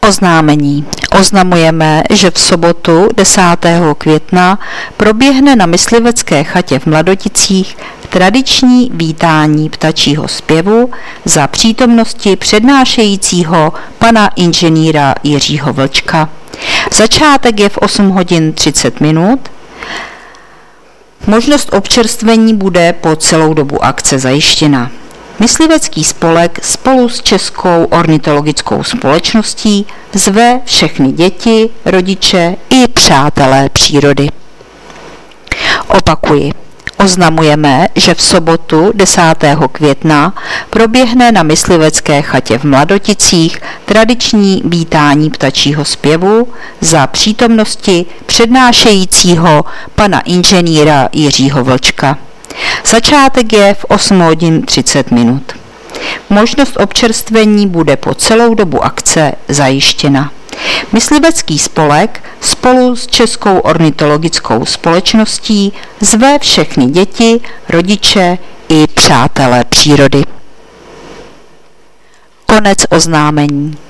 oznámení. Oznamujeme, že v sobotu 10. května proběhne na Myslivecké chatě v Mladoticích tradiční vítání ptačího zpěvu za přítomnosti přednášejícího pana inženýra Jiřího Vlčka. Začátek je v 8 hodin 30 minut. Možnost občerstvení bude po celou dobu akce zajištěna. Myslivecký spolek spolu s Českou ornitologickou společností zve všechny děti, rodiče i přátelé přírody. Opakuji. Oznamujeme, že v sobotu 10. května proběhne na Myslivecké chatě v Mladoticích tradiční vítání ptačího zpěvu za přítomnosti přednášejícího pana inženýra Jiřího Vlčka. Začátek je v 8 hodin 30 minut. Možnost občerstvení bude po celou dobu akce zajištěna. Myslivecký spolek spolu s Českou ornitologickou společností zve všechny děti, rodiče i přátelé přírody. Konec oznámení.